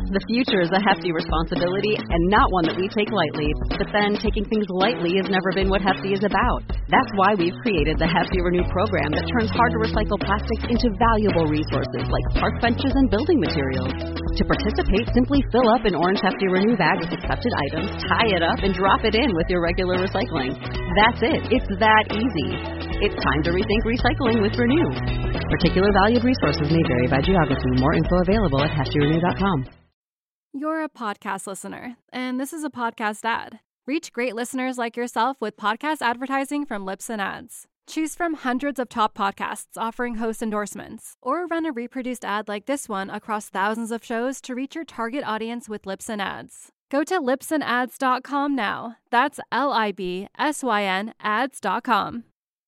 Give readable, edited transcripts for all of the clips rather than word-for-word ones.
The future is a hefty responsibility and not one that we take lightly. But then taking things lightly has never been what Hefty is about. That's why we've created the Hefty Renew program that turns hard-to-recycle plastics into valuable resources like park benches and building materials. To participate, simply fill up an orange Hefty Renew bag with accepted items, tie it up, and drop it in with your regular recycling. That's it. It's that easy. It's time to rethink recycling with Renew. Particular valued resources may vary by geography. More info available at heftyrenew.com. You're a podcast listener, and this is a podcast ad. Reach great listeners like yourself with podcast advertising from Libsyn Ads. Choose from hundreds of top podcasts offering host endorsements, or run a reproduced ad like this one across thousands of shows to reach your target audience with Libsyn Ads. Go to libsynads.com now. That's LIBSYN ads.com.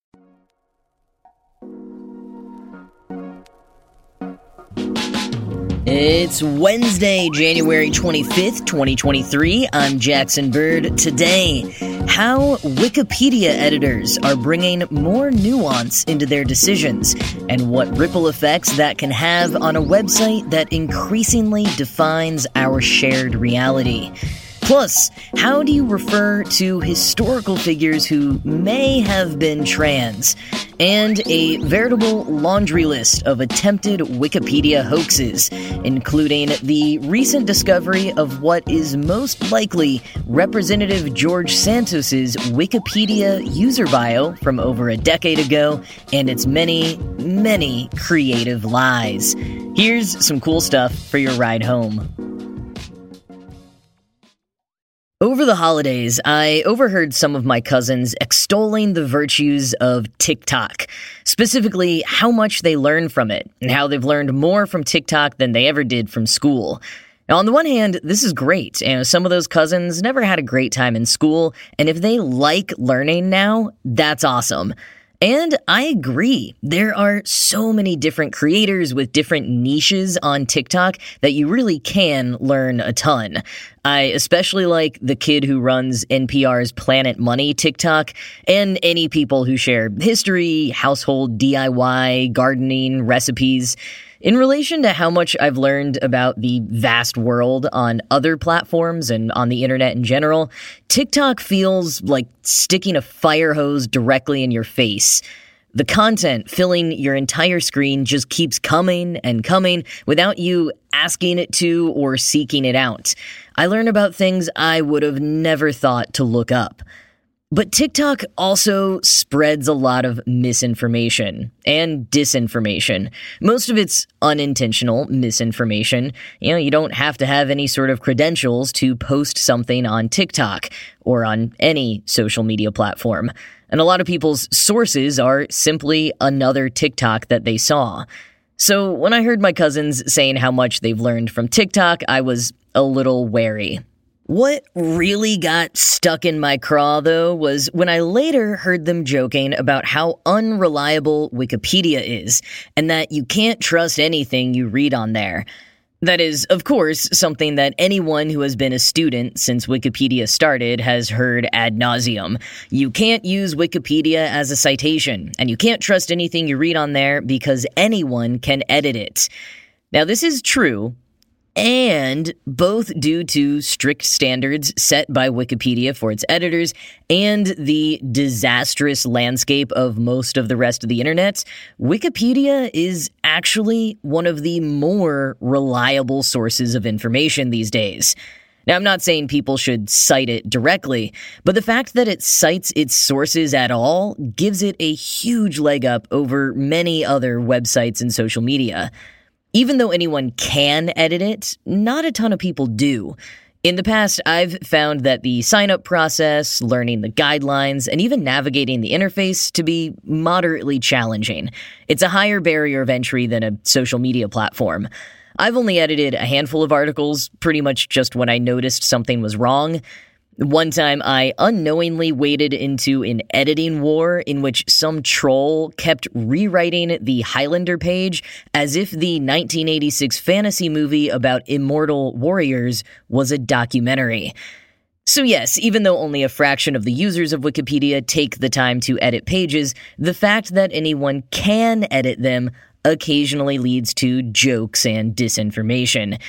It's Wednesday, January 25th, 2023. I'm Jackson Bird. Today, how Wikipedia editors are bringing more nuance into their decisions and what ripple effects that can have on a website that increasingly defines our shared reality. Plus, how do you refer to historical figures who may have been trans? And a veritable laundry list of attempted Wikipedia hoaxes, including the recent discovery of what is most likely Representative George Santos's Wikipedia user bio from over a decade ago, and its many, many creative lies. Here's some cool stuff for your ride home. Over the holidays, I overheard some of my cousins extolling the virtues of TikTok, specifically how much they learn from it, and how they've learned more from TikTok than they ever did from school. Now, on the one hand, this is great. Some of those cousins never had a great time in school, and if they like learning now, that's awesome. And I agree. There are so many different creators with different niches on TikTok that you really can learn a ton. I especially like the kid who runs NPR's Planet Money TikTok, and any people who share history, household DIY, gardening, recipes. In relation to how much I've learned about the vast world on other platforms and on the internet in general, TikTok feels like sticking a fire hose directly in your face. The content filling your entire screen just keeps coming and coming without you asking it to or seeking it out. I learn about things I would have never thought to look up. But TikTok also spreads a lot of misinformation and disinformation. Most of it's unintentional misinformation. You don't have to have any sort of credentials to post something on TikTok or on any social media platform. And a lot of people's sources are simply another TikTok that they saw. So when I heard my cousins saying how much they've learned from TikTok, I was a little wary. What really got stuck in my craw, though, was when I later heard them joking about how unreliable Wikipedia is, and that you can't trust anything you read on there. That is, of course, something that anyone who has been a student since Wikipedia started has heard ad nauseum. You can't use Wikipedia as a citation, and you can't trust anything you read on there because anyone can edit it. Now, this is true, and both due to strict standards set by Wikipedia for its editors and the disastrous landscape of most of the rest of the internet, Wikipedia is actually one of the more reliable sources of information these days. Now, I'm not saying people should cite it directly, but the fact that it cites its sources at all gives it a huge leg up over many other websites and social media. Even though anyone can edit it, not a ton of people do. In the past, I've found that the sign-up process, learning the guidelines, and even navigating the interface to be moderately challenging. It's a higher barrier of entry than a social media platform. I've only edited a handful of articles, pretty much just when I noticed something was wrong. One time, I unknowingly waded into an editing war in which some troll kept rewriting the Highlander page as if the 1986 fantasy movie about immortal warriors was a documentary. So yes, even though only a fraction of the users of Wikipedia take the time to edit pages, the fact that anyone can edit them occasionally leads to jokes and disinformation.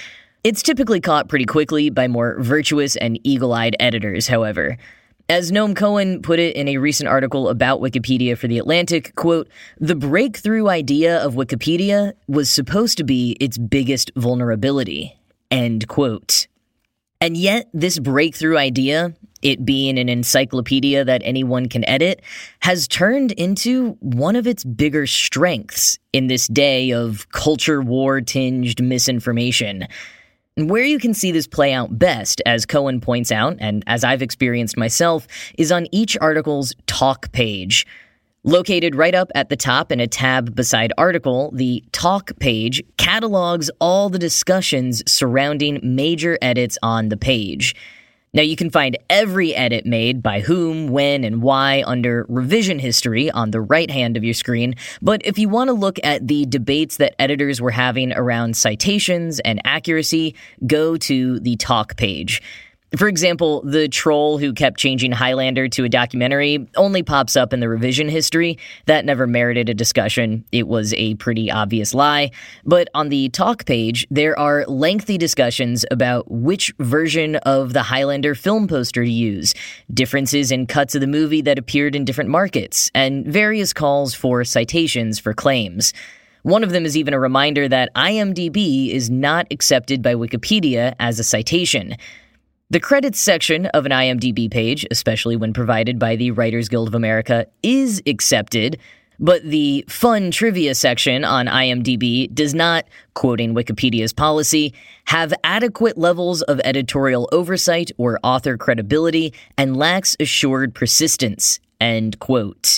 It's typically caught pretty quickly by more virtuous and eagle-eyed editors, however. As Noam Cohen put it in a recent article about Wikipedia for The Atlantic, quote, "The breakthrough idea of Wikipedia was supposed to be its biggest vulnerability," end quote. And yet, this breakthrough idea, it being an encyclopedia that anyone can edit, has turned into one of its bigger strengths in this day of culture war-tinged misinformation. Where you can see this play out best, as Cohen points out, and as I've experienced myself, is on each article's talk page. Located right up at the top in a tab beside article, the talk page catalogs all the discussions surrounding major edits on the page. Now, you can find every edit made by whom, when, and why under revision history on the right hand of your screen, but if you want to look at the debates that editors were having around citations and accuracy, go to the talk page. For example, the troll who kept changing Highlander to a documentary only pops up in the revision history. That never merited a discussion. It was a pretty obvious lie. But on the talk page, there are lengthy discussions about which version of the Highlander film poster to use, differences in cuts of the movie that appeared in different markets, and various calls for citations for claims. One of them is even a reminder that IMDb is not accepted by Wikipedia as a citation. The credits section of an IMDb page, especially when provided by the Writers Guild of America, is accepted, but the fun trivia section on IMDb does not, quoting Wikipedia's policy, have adequate levels of editorial oversight or author credibility and lacks assured persistence, end quote.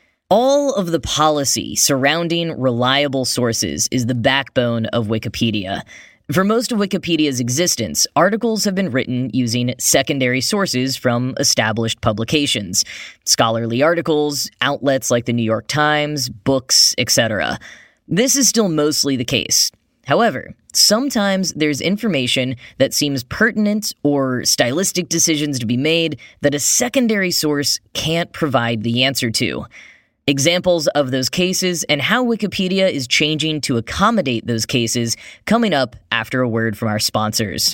All of the policy surrounding reliable sources is the backbone of Wikipedia. For most of Wikipedia's existence, articles have been written using secondary sources from established publications, scholarly articles, outlets like the New York Times, books, etc. This is still mostly the case. However, sometimes there's information that seems pertinent or stylistic decisions to be made that a secondary source can't provide the answer to. Examples of those cases and how Wikipedia is changing to accommodate those cases coming up after a word from our sponsors.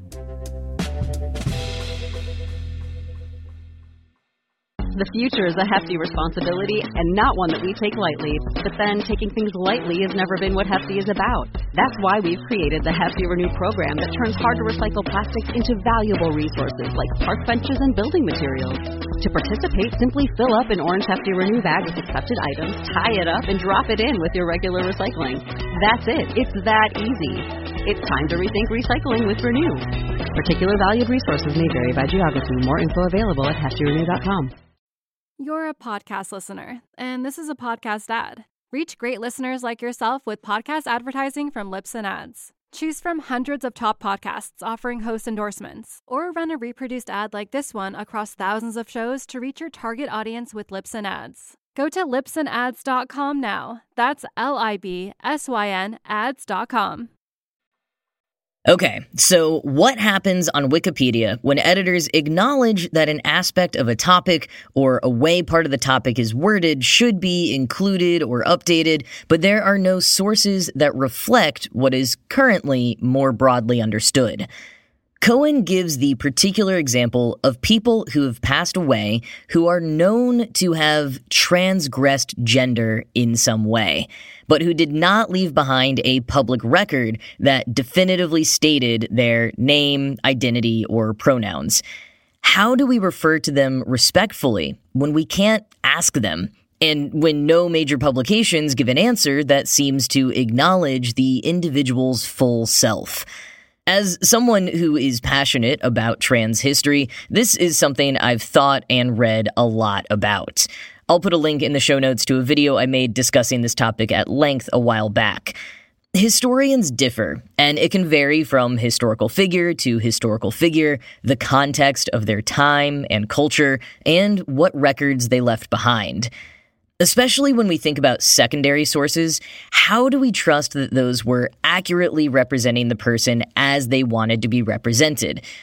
The future is a hefty responsibility and not one that we take lightly. But then taking things lightly has never been what Hefty is about. That's why we've created the Hefty Renew program that turns hard-to-recycle plastics into valuable resources like park benches and building materials. To participate, simply fill up an orange Hefty Renew bag with accepted items, tie it up, and drop it in with your regular recycling. That's it. It's that easy. It's time to rethink recycling with Renew. Particular valued resources may vary by geography. More info available at heftyrenew.com. You're a podcast listener, and this is a podcast ad. Reach great listeners like yourself with podcast advertising from Libsyn Ads. Choose from hundreds of top podcasts offering host endorsements, or run a reproduced ad like this one across thousands of shows to reach your target audience with Libsyn Ads. Go to libsynads.com now. That's LIBSYN ads.com. Okay, so what happens on Wikipedia when editors acknowledge that an aspect of a topic or a way part of the topic is worded should be included or updated, but there are no sources that reflect what is currently more broadly understood? Cohen gives the particular example of people who have passed away who are known to have transgressed gender in some way, but who did not leave behind a public record that definitively stated their name, identity, or pronouns. How do we refer to them respectfully when we can't ask them, and when no major publications give an answer that seems to acknowledge the individual's full self? As someone who is passionate about trans history, this is something I've thought and read a lot about. I'll put a link in the show notes to a video I made discussing this topic at length a while back. Historians differ, and it can vary from historical figure to historical figure, the context of their time and culture, and what records they left behind. Especially when we think about secondary sources, how do we trust that those were accurately representing the person as they wanted to be represented?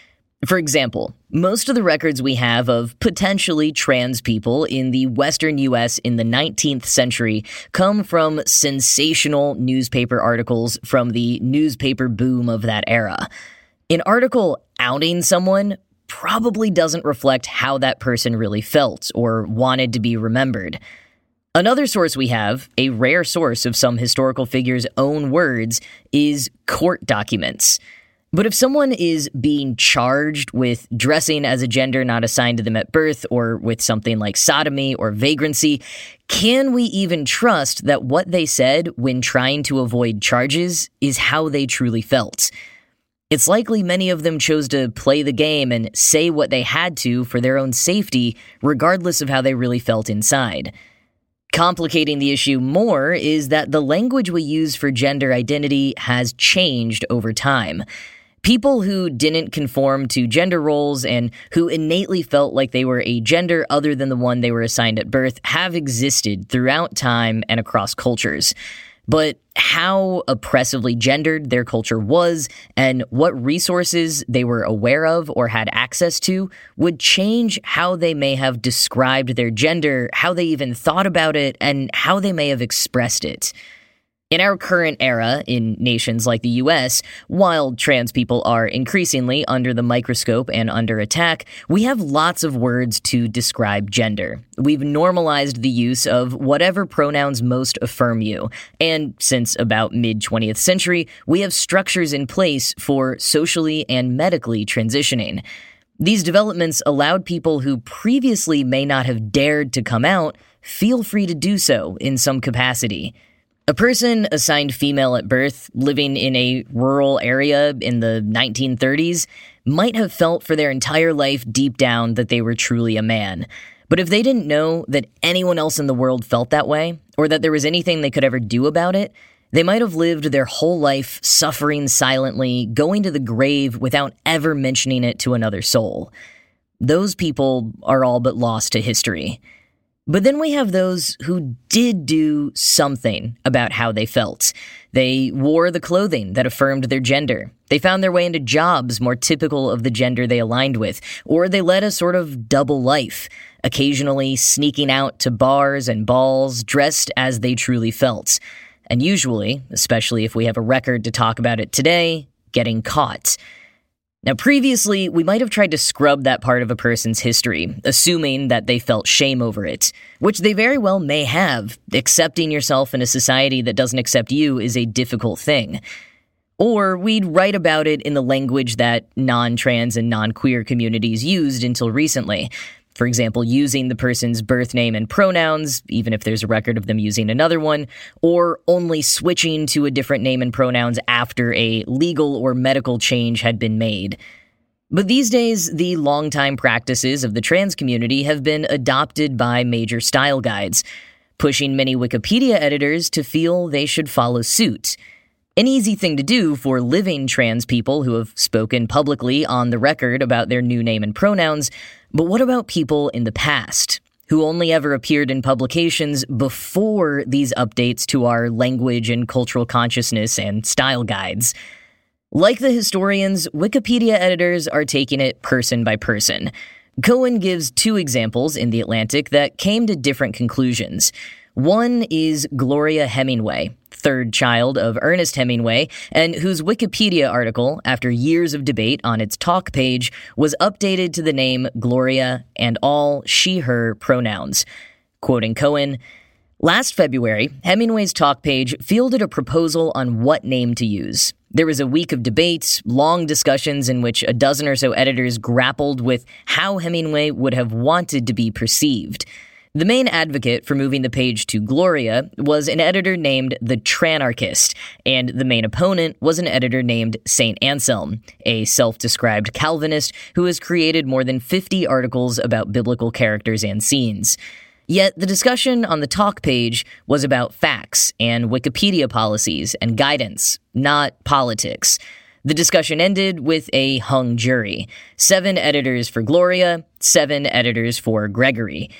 For example, most of the records we have of potentially trans people in the Western U.S. in the 19th century come from sensational newspaper articles from the newspaper boom of that era. An article outing someone probably doesn't reflect how that person really felt or wanted to be remembered. Another source we have, a rare source of some historical figures' own words, is court documents. But if someone is being charged with dressing as a gender not assigned to them at birth or with something like sodomy or vagrancy, can we even trust that what they said when trying to avoid charges is how they truly felt? It's likely many of them chose to play the game and say what they had to for their own safety, regardless of how they really felt inside. Complicating the issue more is that the language we use for gender identity has changed over time. People who didn't conform to gender roles and who innately felt like they were a gender other than the one they were assigned at birth have existed throughout time and across cultures. But how oppressively gendered their culture was and what resources they were aware of or had access to would change how they may have described their gender, how they even thought about it, and how they may have expressed it. In our current era, in nations like the US, while trans people are increasingly under the microscope and under attack, we have lots of words to describe gender. We've normalized the use of whatever pronouns most affirm you, and since about mid-20th century, we have structures in place for socially and medically transitioning. These developments allowed people who previously may not have dared to come out feel free to do so in some capacity. A person assigned female at birth, living in a rural area in the 1930s, might have felt for their entire life deep down that they were truly a man. But if they didn't know that anyone else in the world felt that way, or that there was anything they could ever do about it, they might have lived their whole life suffering silently, going to the grave without ever mentioning it to another soul. Those people are all but lost to history. But then we have those who did do something about how they felt. They wore the clothing that affirmed their gender. They found their way into jobs more typical of the gender they aligned with, or they led a sort of double life, occasionally sneaking out to bars and balls dressed as they truly felt. And usually, especially if we have a record to talk about it today, getting caught. Now, previously, we might have tried to scrub that part of a person's history, assuming that they felt shame over it, which they very well may have. Accepting yourself in a society that doesn't accept you is a difficult thing. Or we'd write about it in the language that non-trans and non-queer communities used until recently. For example, using the person's birth name and pronouns, even if there's a record of them using another one, or only switching to a different name and pronouns after a legal or medical change had been made. But these days, the longtime practices of the trans community have been adopted by major style guides, pushing many Wikipedia editors to feel they should follow suit. An easy thing to do for living trans people who have spoken publicly on the record about their new name and pronouns, but what about people in the past, who only ever appeared in publications before these updates to our language and cultural consciousness and style guides? Like the historians, Wikipedia editors are taking it person by person. Cohen gives two examples in The Atlantic that came to different conclusions. One is Gloria Hemingway, third child of Ernest Hemingway, and whose Wikipedia article, after years of debate on its talk page, was updated to the name Gloria and all she/her pronouns. Quoting Cohen, "Last February, Hemingway's talk page fielded a proposal on what name to use. There was a week of debates, long discussions in which a dozen or so editors grappled with how Hemingway would have wanted to be perceived. The main advocate for moving the page to Gloria was an editor named the Tranarchist, and the main opponent was an editor named St. Anselm, a self-described Calvinist who has created more than 50 articles about biblical characters and scenes. Yet the discussion on the talk page was about facts and Wikipedia policies and guidance, not politics. The discussion ended with a hung jury. 7 editors for Gloria, 7 editors for Gregory.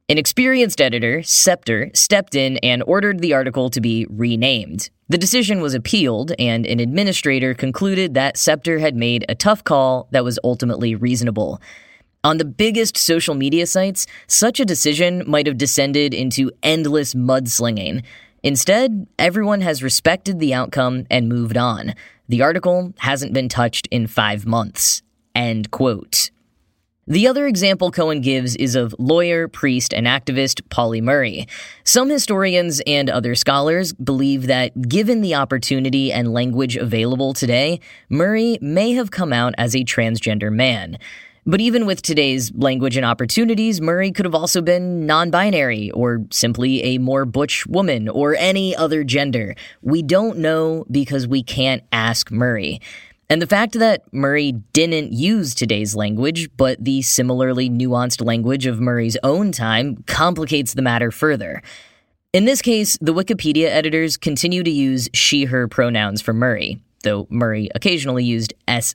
An experienced editor, Scepter, stepped in and ordered the article to be renamed. The decision was appealed, and an administrator concluded that Scepter had made a tough call that was ultimately reasonable. On the biggest social media sites, such a decision might have descended into endless mudslinging. Instead, everyone has respected the outcome and moved on. The article hasn't been touched in 5 months. End quote. The other example Cohen gives is of lawyer, priest, and activist Pauli Murray. Some historians and other scholars believe that given the opportunity and language available today, Murray may have come out as a transgender man. But even with today's language and opportunities, Murray could have also been non-binary or simply a more butch woman or any other gender. We don't know because we can't ask Murray. And the fact that Murray didn't use today's language, but the similarly nuanced language of Murray's own time, complicates the matter further. In this case, the Wikipedia editors continue to use she/her pronouns for Murray, though Murray occasionally used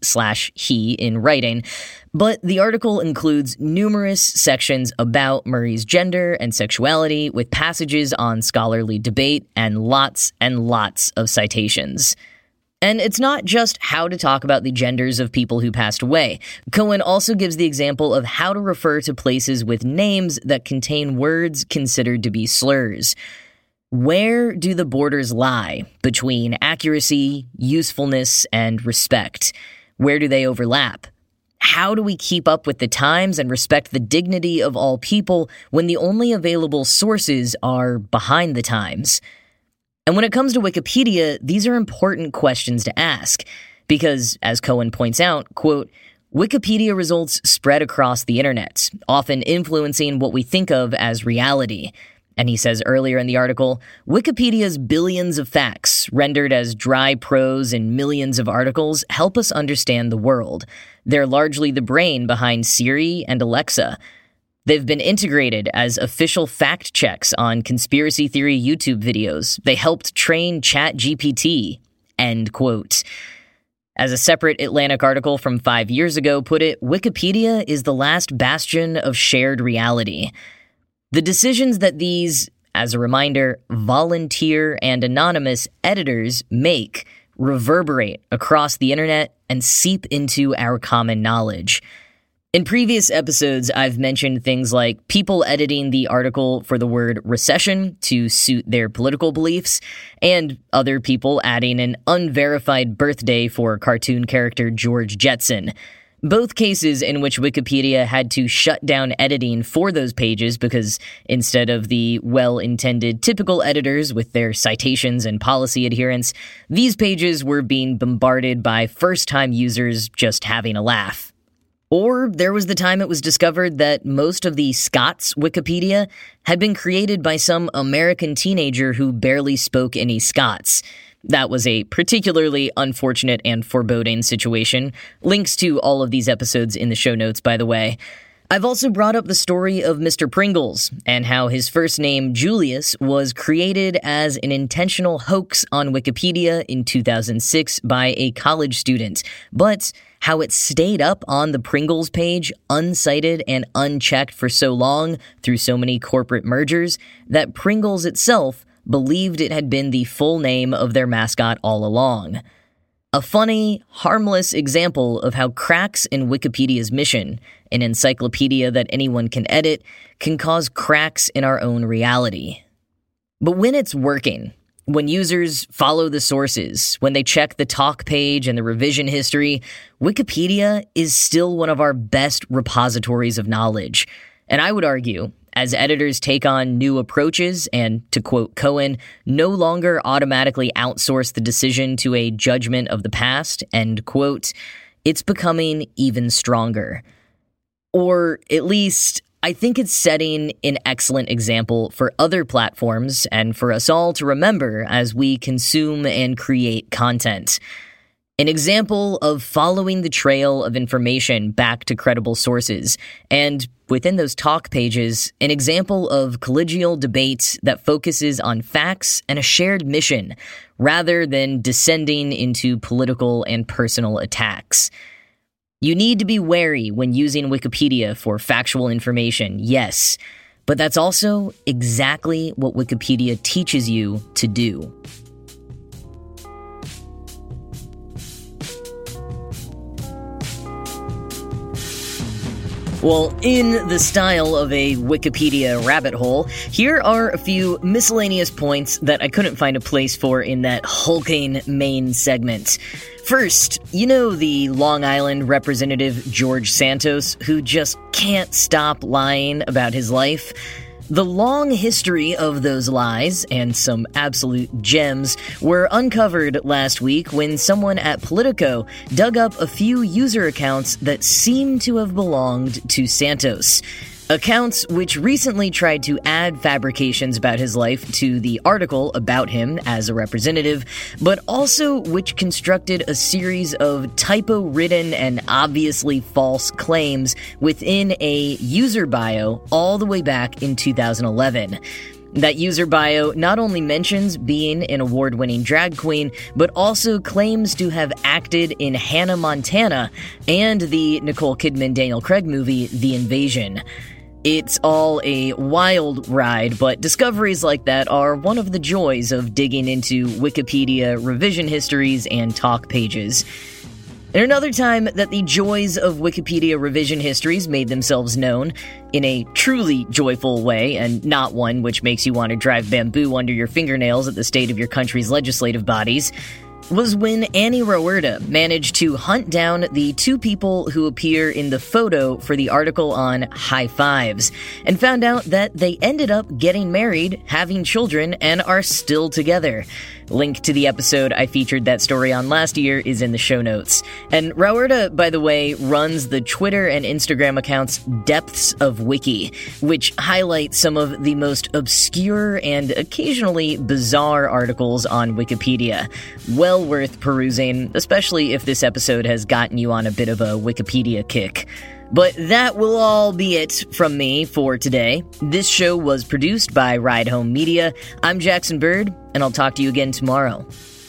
s/he in writing, but the article includes numerous sections about Murray's gender and sexuality with passages on scholarly debate and lots of citations. And it's not just how to talk about the genders of people who passed away. Cohen also gives the example of how to refer to places with names that contain words considered to be slurs. Where do the borders lie between accuracy, usefulness, and respect? Where do they overlap? How do we keep up with the times and respect the dignity of all people when the only available sources are behind the times? And when it comes to Wikipedia, these are important questions to ask, because, as Cohen points out, quote, Wikipedia results spread across the internet, often influencing what we think of as reality. And he says earlier in the article, Wikipedia's billions of facts, rendered as dry prose in millions of articles, help us understand the world. They're largely the brain behind Siri and Alexa. They've been integrated as official fact checks on conspiracy theory YouTube videos. They helped train ChatGPT. End quote. As a separate Atlantic article from 5 years ago put it, Wikipedia is the last bastion of shared reality. The decisions that these, as a reminder, volunteer and anonymous editors make reverberate across the internet and seep into our common knowledge. In previous episodes, I've mentioned things like people editing the article for the word recession to suit their political beliefs, and other people adding an unverified birthday for cartoon character George Jetson. Both cases in which Wikipedia had to shut down editing for those pages because instead of the well-intended typical editors with their citations and policy adherence, these pages were being bombarded by first-time users just having a laugh. Or there was the time it was discovered that most of the Scots Wikipedia had been created by some American teenager who barely spoke any Scots. That was a particularly unfortunate and foreboding situation. Links to all of these episodes in the show notes, by the way. I've also brought up the story of Mr. Pringles and how his first name, Julius, was created as an intentional hoax on Wikipedia in 2006 by a college student, but how it stayed up on the Pringles page uncited and unchecked for so long through so many corporate mergers that Pringles itself believed it had been the full name of their mascot all along. A funny, harmless example of how cracks in Wikipedia's mission, an encyclopedia that anyone can edit, can cause cracks in our own reality. But when it's working, when users follow the sources, when they check the talk page and the revision history, Wikipedia is still one of our best repositories of knowledge. And I would argue, as editors take on new approaches and, to quote Cohen, no longer automatically outsource the decision to a judgment of the past, end quote, it's becoming even stronger. Or at least, I think it's setting an excellent example for other platforms and for us all to remember as we consume and create content. An example of following the trail of information back to credible sources, and within those talk pages, an example of collegial debate that focuses on facts and a shared mission, rather than descending into political and personal attacks. You need to be wary when using Wikipedia for factual information, yes, But that's also exactly what Wikipedia teaches you to do. Well, in the style of a Wikipedia rabbit hole, here are a few miscellaneous points that I couldn't find a place for in that hulking main segment. First, you know the Long Island Representative George Santos, who just can't stop lying about his life? The long history of those lies, and some absolute gems, were uncovered last week when someone at Politico dug up a few user accounts that seem to have belonged to Santos. Accounts which recently tried to add fabrications about his life to the article about him as a representative, but also which constructed a series of typo-ridden and obviously false claims within a user bio all the way back in 2011. That user bio not only mentions being an award-winning drag queen, but also claims to have acted in Hannah Montana and the Nicole Kidman Daniel Craig movie, The Invasion. It's all a wild ride, but discoveries like that are one of the joys of digging into Wikipedia revision histories and talk pages. And another time that the joys of Wikipedia revision histories made themselves known, in a truly joyful way, and not one which makes you want to drive bamboo under your fingernails at the state of your country's legislative bodies, was when Annie Rawerda managed to hunt down the two people who appear in the photo for the article on high fives, and found out that they ended up getting married, having children, and are still together. Link to the episode I featured that story on last year is in the show notes. And Rawerda, by the way, runs the Twitter and Instagram accounts Depths of Wiki, which highlight some of the most obscure and occasionally bizarre articles on Wikipedia. Well worth perusing, especially if this episode has gotten you on a bit of a Wikipedia kick. But that will all be it from me for today. This show was produced by Ride Home Media. I'm Jackson Bird, and I'll talk to you again tomorrow.